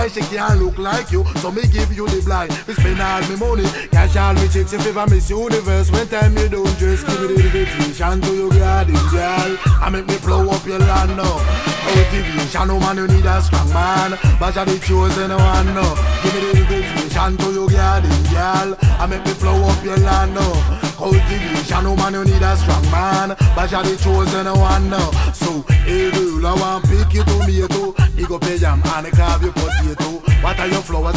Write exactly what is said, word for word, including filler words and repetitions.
why she can't look like you. So me give you the blind. Me spend all me money, cash all me chicks. If ever miss universe, when time you don't just give me the invitation to your garden, girl. I make me blow up your land now. Cultivation, no man, you need a strong man. But you're the chosen one now. Give me the invitation to your garden, girl. I make me blow up your land now. Cultivation, no man, you need a strong man. But you're the chosen one now. So, hey girl, I want pick you tomato. You go pay jam and carve your potato. What are your flowers?